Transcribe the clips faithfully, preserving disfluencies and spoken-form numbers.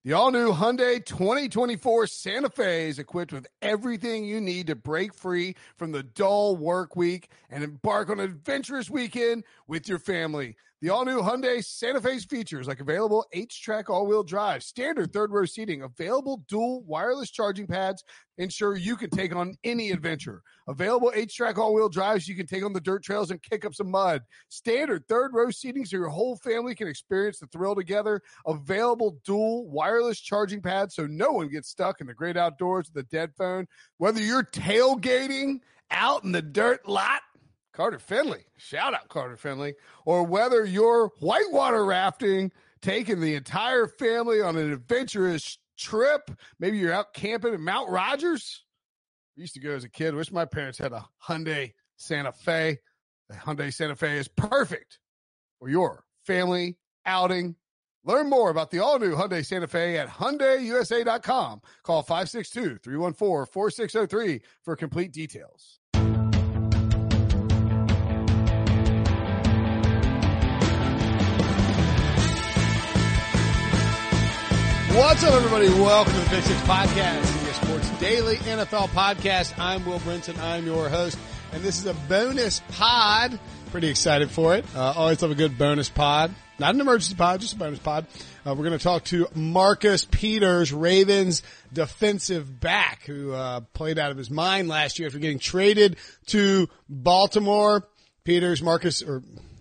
The all-new Hyundai twenty twenty-four Santa Fe is equipped with everything you need to break free from the dull work week and embark on an adventurous weekend with your family. The all-new Hyundai Santa Fe's features like available H-Track all-wheel drive, standard third-row seating, available dual wireless charging pads, ensure you can take on any adventure. Available H-Track all-wheel drives, you can take on the dirt trails and kick up some mud. Standard third-row seating so your whole family can experience the thrill together. Available dual wireless charging pads so no one gets stuck in the great outdoors with a dead phone. Whether you're tailgating out in the dirt lot, Carter Finley, shout out Carter Finley, or whether you're whitewater rafting, taking the entire family on an adventurous trip, maybe you're out camping at Mount Rogers. I used to go as a kid. Wish my parents had a Hyundai Santa Fe. The Hyundai Santa Fe is perfect for your family outing. Learn more about the all-new Hyundai Santa Fe at Hyundai U S A dot com. Call five six two, three one four, four six zero three for complete details. What's up, everybody? Welcome to the Pick Six Podcast, C B S Sports Daily N F L Podcast. I'm Will Brinson. I'm your host, and this is a bonus pod. Pretty excited for it. Uh, always love a good bonus pod. Not an emergency pod, just a bonus pod. Uh, we're going to talk to Marcus Peters, Ravens defensive back, who uh, played out of his mind last year after getting traded to Baltimore. Peters, Marcus, or...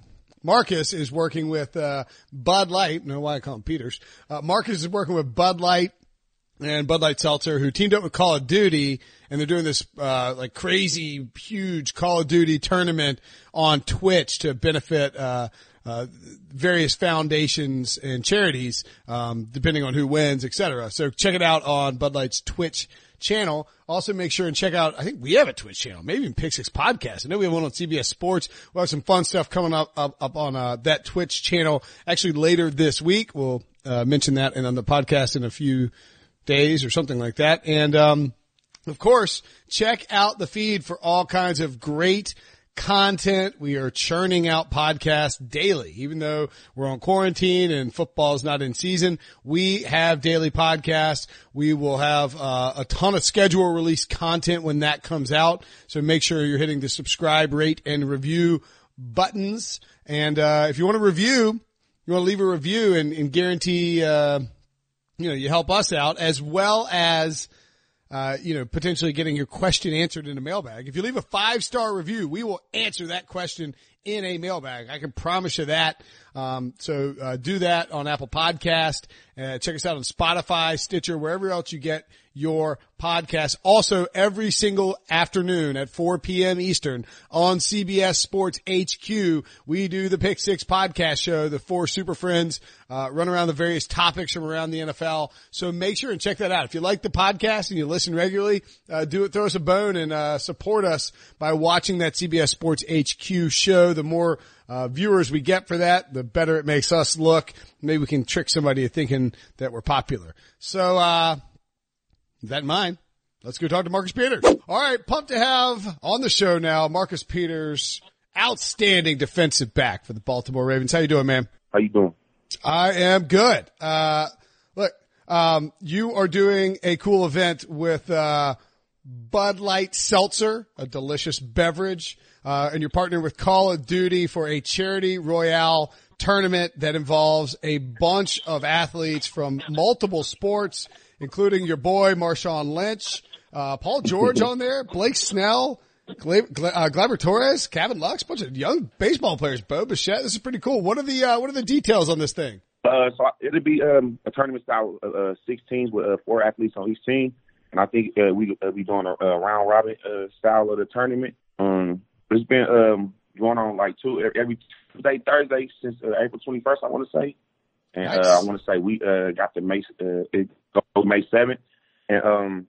Marcus is working with uh, Bud Light. I don't know why I call him Peters. Uh, Marcus is working with Bud Light and Bud Light Seltzer, who teamed up with Call of Duty, and they're doing this uh, like crazy, huge Call of Duty tournament on Twitch to benefit uh, uh, various foundations and charities, um, depending on who wins, et cetera. So check it out on Bud Light's Twitch channel. Also make sure and check out, I think we have a Twitch channel, maybe even Pick Six Podcast. I know we have one on C B S Sports. We'll have some fun stuff coming up, up, up on, uh, that Twitch channel actually later this week. We'll, uh, mention that and on the podcast in a few days or something like that. And, um, of course, check out the feed for all kinds of great content. We are churning out podcasts daily. Even though we're on quarantine and football is not in season, we have daily podcasts. We will have uh, a ton of schedule release content when that comes out. So make sure you're hitting the subscribe, rate, and review buttons. And uh if you want to review, you want to leave a review and, and guarantee, uh you know, you help us out as well as Uh, you know, potentially getting your question answered in a mailbag. If you leave a five-star review, we will answer that question in a mailbag. I can promise you that. Um, so, uh, do that on Apple Podcast. Uh, check us out on Spotify, Stitcher, wherever else you get your podcasts. Also, every single afternoon at four p.m. Eastern on C B S Sports H Q, we do the Pick Six Podcast Show. The four super friends, uh, run around the various topics from around the N F L. So make sure and check that out. If you like the podcast and you listen regularly, uh, do it, throw us a bone and, uh, support us by watching that C B S Sports H Q show. The more, uh, viewers we get for that, the better it makes us look. Maybe we can trick somebody into thinking that we're popular. So, uh, with that in mind, let's go talk to Marcus Peters. All right, pumped to have on the show now Marcus Peters, outstanding defensive back for the Baltimore Ravens. How you doing, man? How you doing? I am good. Uh, look, um, you are doing a cool event with uh Bud Light Seltzer, a delicious beverage, uh, and you're partnering with Call of Duty for a charity royale tournament that involves a bunch of athletes from multiple sports, including your boy Marshawn Lynch, uh, Paul George on there, Blake Snell, Gla- Gla- uh, Gleyber Torres, Kevin Lux, a bunch of young baseball players. Bo Bichette, this is pretty cool. What are the uh, what are the details on this thing? Uh, so it'll be um, a tournament style, uh, uh, six teams with uh, four athletes on each team, and I think uh, we uh, be doing a, a round robin uh, style of the tournament. Um, it's been um, going on like two every Tuesday, Thursday since uh, April twenty-first, I want to say, and Nice. uh, I want to say we uh, got the May uh, it goes May seventh, and um,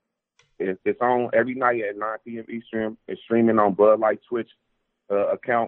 it, it's on every night at nine p.m. Eastern. It's streaming on Bud Light Twitch uh, account.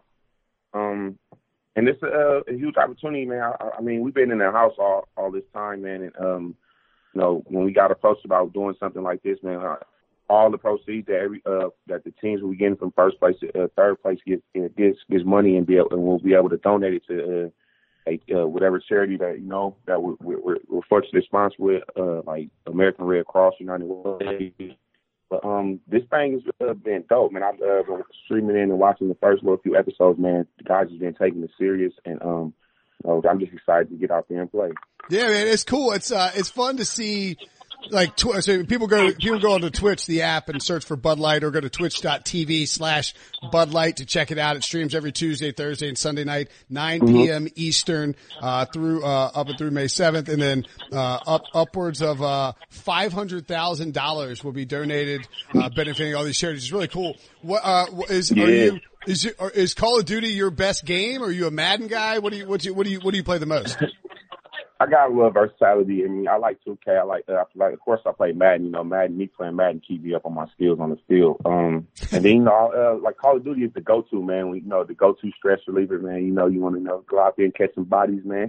Um, And it's a, a huge opportunity, man. I, I mean, we've been in the house all, all this time, man. And, um, you know, when we got approached about doing something like this, man, uh, all the proceeds that every uh, that the teams will be getting from first place to uh, third place gets, gets gets money and be able, and we'll be able to donate it to uh, like uh, whatever charity that you know that we're, we're, we're fortunate to sponsor with, uh, like American Red Cross, United Way. But um, this thing has uh, been dope, man. I've uh, been streaming in and watching the first little few episodes, man. The guys have been taking it serious, and um, you know, I'm just excited to get out there and play. Yeah, man, it's cool. It's uh, it's fun to see. Like, tw- so people go, people go onto Twitch, the app, and search for Bud Light, or go to twitch.tv slash Bud Light to check it out. It streams every Tuesday, Thursday, and Sunday night, nine p.m. Mm-hmm. Eastern, uh, through, uh, up and through May seventh. And then, uh, up, upwards of, uh, five hundred thousand dollars will be donated, uh, benefiting all these charities. It's really cool. What, uh, is, yeah. are you, is it, is Call of Duty your best game? Are you a Madden guy? What do you, what do you, what do you, what do you play the most? I got a little versatility. I mean, I like two K. I like, uh, I like, of course, I play Madden. You know, Madden, me playing Madden keep me up on my skills on the field. Um, and then, you know, uh, like Call of Duty is the go-to, man. We, you know, the go-to stress reliever, man. You know, you want to, you know, go out there and catch some bodies, man.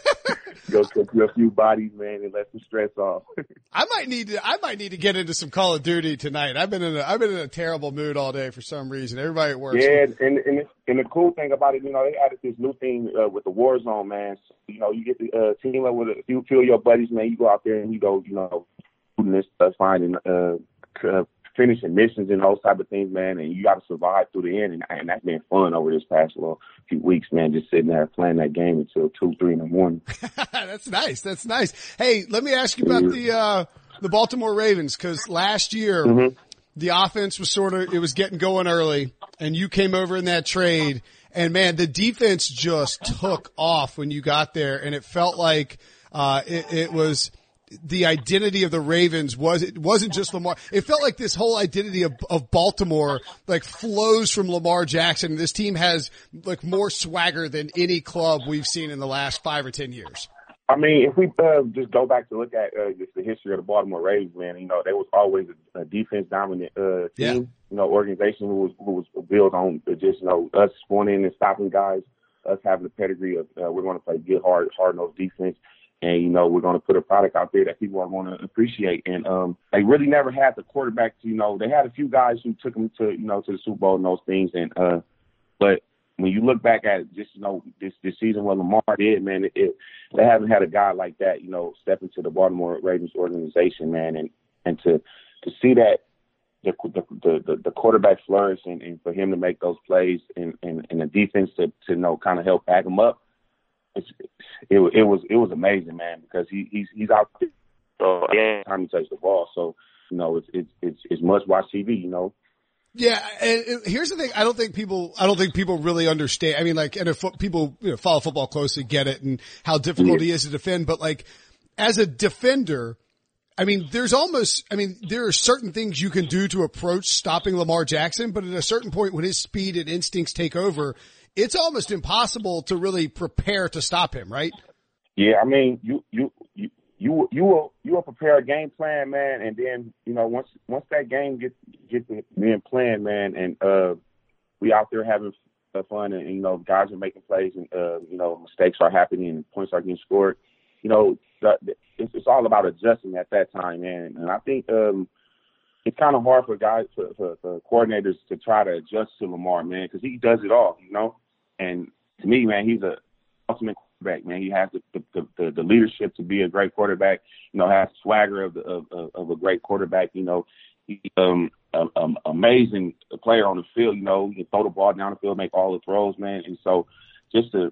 Go catch you a few bodies, man, and let some stress off. I might need to, I might need to get into some Call of Duty tonight. I've been in a, I've been in a terrible mood all day for some reason. Everybody at work. Yeah, and, and, and the cool thing about it, you know, they added this new thing, uh, with the Warzone, man. So, you know, you get the, uh, team up with a few, few of your buddies, man. You go out there and you go, you know, shooting this stuff, finding, uh, uh, finishing missions and those type of things, man, and you got to survive through the end, and, and that's been fun over this past little few weeks, man, just sitting there playing that game until two, three in the morning. That's nice. That's nice. Hey, let me ask you about the, uh, the Baltimore Ravens, because last year mm-hmm. the offense was sort of, it was getting going early, and you came over in that trade, and man, the defense just took off when you got there, and it felt like, uh, it, it was, the identity of the Ravens was, it wasn't just Lamar. It felt like this whole identity of, of Baltimore, like, flows from Lamar Jackson. This team has, like, more swagger than any club we've seen in the last five or ten years. I mean, if we uh, just go back to look at uh, just the history of the Baltimore Ravens, man, you know, they was always a, a defense dominant uh, team, yeah. you know, organization who was, who was built on just, you know, us going in and stopping guys, us having the pedigree of uh, we're going to play good, hard, hard-nosed defense. And, you know, we're going to put a product out there that people are going to appreciate. And um, they really never had the quarterback to, you know, they had a few guys who took them to, you know, to the Super Bowl and those things. And uh, but when you look back at just, you know, this, this season what Lamar did, man, it, it, they haven't had a guy like that, you know, step into the Baltimore Ravens organization, man. And, and to, to see that the, the, the, the quarterback flourish and, and for him to make those plays and, and, and the defense to, to, you know, kind of help back him up. It's, it, it was it was amazing, man, because he, he's he's out there so every time he touches the ball. So, you know, it's it's it's, it's must watch T V, you know. Yeah, and here's the thing: I don't think people I don't think people really understand. I mean, like, and if people you know, follow football closely, get it, and how difficult yeah. he is to defend. But like, as a defender, I mean, there's almost, I mean, there are certain things you can do to approach stopping Lamar Jackson, but at a certain point, when his speed and instincts take over, it's almost impossible to really prepare to stop him, right? Yeah, I mean, you you you you you will you will prepare a game plan, man, and then you know once once that game gets gets being planned, man, and uh, we out there having fun, and you know guys are making plays, and uh, you know mistakes are happening, and points are getting scored. You know, it's, it's all about adjusting at that time, man, and I think. Um, It's kind of hard for guys, for, for, for coordinators to try to adjust to Lamar, man, because he does it all, you know. And to me, man, he's a ultimate quarterback, man. He has the the, the, the leadership to be a great quarterback, you know, has the swagger of, the, of, of a great quarterback, you know. He's um, an um, amazing player on the field, you know. He can throw the ball down the field, make all the throws, man. And so just to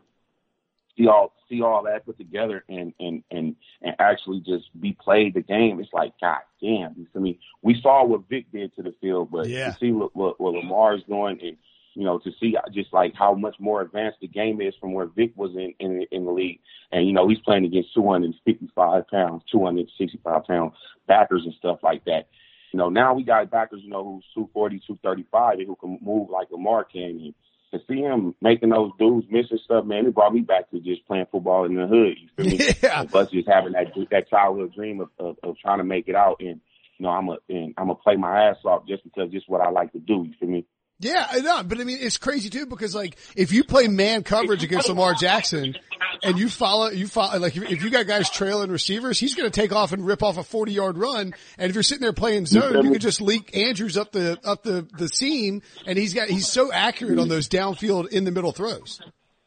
see all see all that put together and, and, and, and actually just be played the game, it's like, God damn. I mean, we saw what Vic did to the field, but yeah. to see what, what, what Lamar is doing and, you know, to see just like how much more advanced the game is from where Vic was in, in, in the league. And, you know, he's playing against two hundred fifty-five pounds, two hundred sixty-five pound backers and stuff like that. You know, now we got backers, you know, who's two forty, two thirty-five and who can move like Lamar can. And to see him making those dudes missing stuff, man, it brought me back to just playing football in the hood. You feel me? Yeah. Plus just having that that childhood dream of, of, of trying to make it out. And, you know, I'm a, and I'm going to play my ass off just because this is what I like to do. You feel me? Yeah, I know, but I mean, it's crazy too because like, if you play man coverage against Lamar Jackson and you follow, you follow, like if you got guys trailing receivers, he's going to take off and rip off a forty yard run. And if you're sitting there playing zone, you can just leak Andrews up the, up the, the seam and he's got, he's so accurate on those downfield in the middle throws.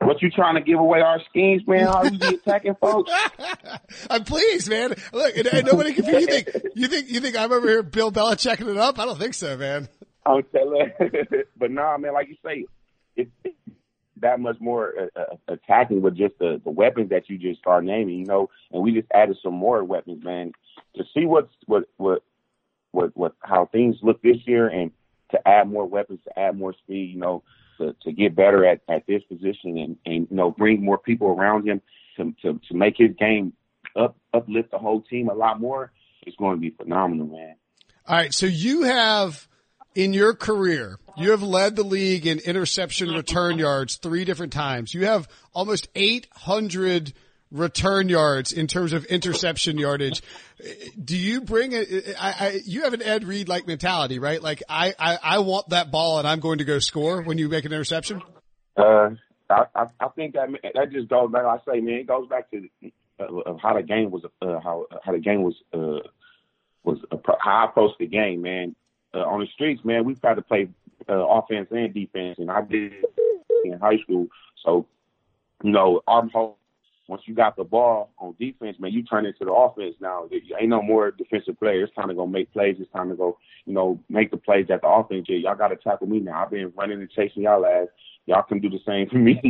What you trying to give away our schemes, man? How you be attacking folks? I'm pleased, man. Look, and, and nobody can. You think you think you think I'm over here, Bill Belichicking it up? I don't think so, man. I'm telling, but nah, man. Like you say, it's that much more uh, uh, attacking with just the, the weapons that you just start naming, you know. And we just added some more weapons, man, to see what's what what what what how things look this year, and to add more weapons, to add more speed, you know. To, to get better at, at this position and, and, you know, bring more people around him to, to, to make his game up, uplift the whole team a lot more, it's going to be phenomenal, man. All right. So you have, in your career, you have led the league in interception return yards three different times. You have almost eight hundred return yards in terms of interception yardage. Do you bring it? I, I, you have an Ed Reed-like mentality, right? Like I, I, I want that ball and I'm going to go score when you make an interception. Uh, I, I, I think that that just goes back. I say, man, it goes back to uh, how the game was, uh, how how the game was, uh, was uh, how I approached the game, man. Uh, on the streets, man, we tried to play uh, offense and defense, and I did in high school. So, you know, our whole once you got the ball on defense, man, you turn into the offense now. There ain't no more defensive players. It's time to go make plays. It's time to go, you know, make the plays that the offense did. Y'all got to tackle me now. I've been running and chasing y'all ass. Y'all can do the same for me.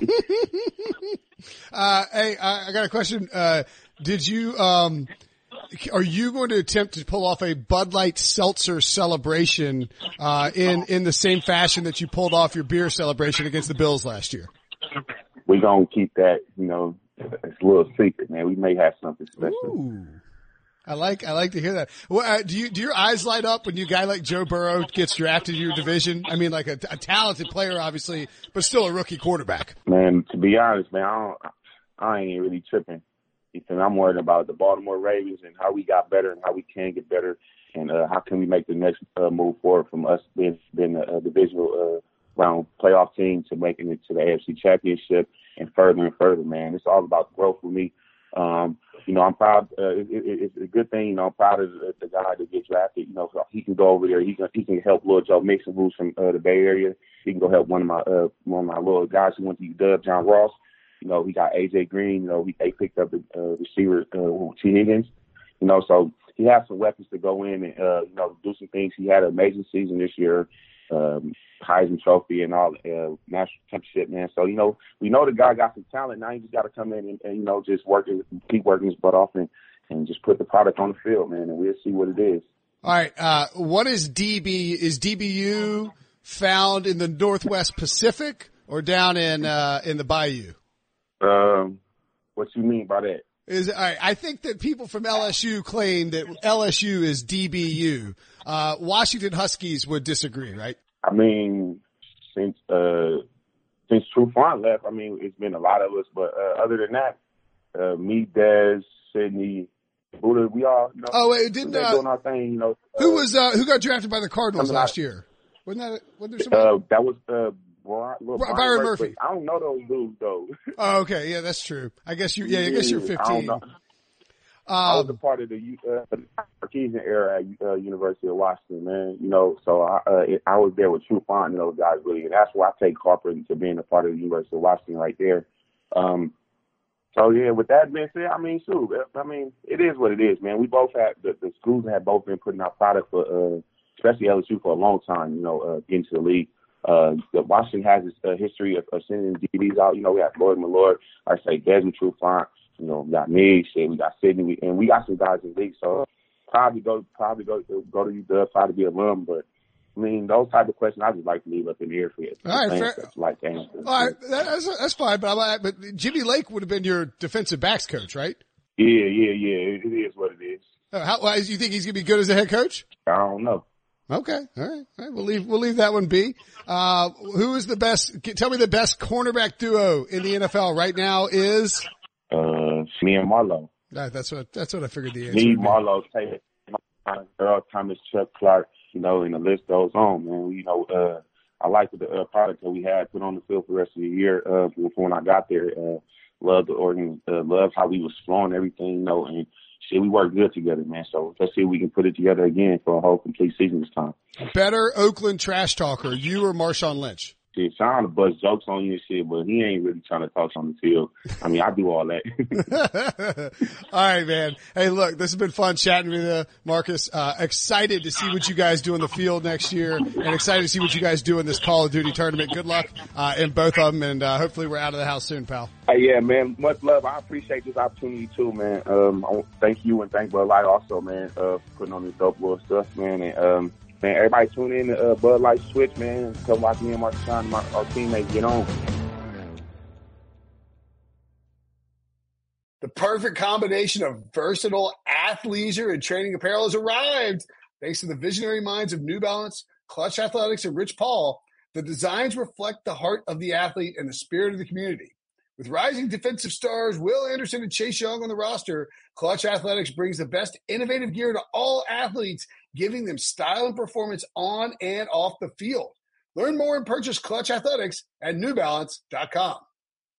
uh, hey, I, I got a question. Uh, did you, um, are you going to attempt to pull off a Bud Light seltzer celebration, uh, in, in the same fashion that you pulled off your beer celebration against the Bills last year? We're going to keep that, you know, it's a little secret, man. We may have something special. Ooh. I like, I like to hear that. Well, uh, do you, do your eyes light up when you guy like Joe Burrow gets drafted in your division? I mean, like a, a talented player, obviously, but still a rookie quarterback. Man, to be honest, man, I don't, I ain't really tripping. Ethan, I'm worried about the Baltimore Ravens and how we got better and how we can get better, and uh, how can we make the next uh, move forward from us being, being a, a divisional uh, round playoff team to making it to the A F C Championship and further and further, man. It's all about growth for me. Um, you know, I'm proud. Uh, it, it, it's a good thing. You know, I'm proud of the, the guy that gets drafted. You know, so he can go over there. He can he can help Lil Joe Mixon, who's from uh, the Bay Area. He can go help one of my uh, one of my little guys who went to U W, John Ross. You know, he got A J Green. You know, he they picked up the uh, receiver uh, T Higgins. You know, so he has some weapons to go in and uh, you know do some things. He had an amazing season this year. Um, Heisman Trophy and all, uh, national championship, man. So, you know, we know the guy got some talent. Now he just got to come in and, and, you know, just work it, keep working his butt off and, and just put the product on the field, man, and we'll see what it is. All right. Uh, what is D B? Is D B U found in the Northwest Pacific or down in, uh, in the Bayou? Um, what you mean by that? Is, all right, I think that people from L S U claim that L S U is D B U. Uh, Washington Huskies would disagree, right? I mean, since, uh, since Trufant left, I mean, it's been a lot of us, but, uh, other than that, uh, me, Dez, Sydney, Buddha, we all, you know, oh, wait, didn't, uh, doing our thing, you know. Who uh, was, uh, who got drafted by the Cardinals last out, year? Wasn't that, wasn't there somebody? Uh, that was, uh, Brian, Byron, Byron Murphy. Murphy. I don't know those dudes though. Oh, okay. Yeah, that's true. I guess you, yeah, I guess you're fifteen. I don't know. Um, I was a part of the uh, Sarkisian era at uh, University of Washington, man. You know, so I uh, it, I was there with Trufant and those guys really, and that's why I take Harper to being a part of the University of Washington right there. Um, so yeah, with that being said, I mean, shoot, I mean, it is what it is, man. We both had the, the schools have both been putting out product for, uh, especially L S U for a long time. You know, uh, into the league. Uh, the Washington has a history of, of sending D V Ds out. You know, we have Lloyd Millard, I say Desmond Trufant. You know, we got me, shit, we got Sydney, and we got some guys in the league. So probably go, probably go, go to U W, probably be alum. But I mean, those type of questions, I just like to leave up in the air for you. All right, fair. Like to answer. All right, that's that's fine. But I, but Jimmy Lake would have been your defensive backs coach, right? Yeah, yeah, yeah. It, it is what it is. Uh, how, why, you think he's gonna be good as a head coach? I don't know. Okay, all right, all right. We'll leave we'll leave that one be. Uh, who is the best? Tell me the best cornerback duo in the N F L right now is. Uh, me and Marlo. Right, that's what that's what I figured the answer. Me, would be. Marlo, Taylor, Earl Thomas, Chuck Clark. You know, and the list goes on, man. You know, uh, I like the uh, product that we had put on the field for the rest of the year. Uh, when I got there, uh, loved the organ, uh, loved how we was flowing everything. You know, and shit, we worked good together, man. So let's see if we can put it together again for a whole complete season this time. Better Oakland trash talker, you or Marshawn Lynch? shit, Sean will bust jokes on you and shit, but he ain't really trying to talk on the field. I mean, I do all that. All right, man. Hey, look, this has been fun chatting with you, Marcus. Uh, excited to see what you guys do in the field next year, and excited to see what you guys do in this Call of Duty tournament. Good luck uh, in both of them, and uh, hopefully we're out of the house soon, pal. Hey, yeah, man. Much love. I appreciate this opportunity too, man. Um, I want to thank you and thank Bud Light also, man, uh, for putting on this dope little stuff, man. And um, man, everybody tune in to uh, Bud Light Switch, man. Come watch me and Marcus Sean and my, our teammates get on. The perfect combination of versatile athleisure and training apparel has arrived. Thanks to the visionary minds of New Balance, Clutch Athletics, and Rich Paul, the designs reflect the heart of the athlete and the spirit of the community. With rising defensive stars Will Anderson and Chase Young on the roster, Clutch Athletics brings the best innovative gear to all athletes, giving them style and performance on and off the field. Learn more and purchase Clutch Athletics at new balance dot com.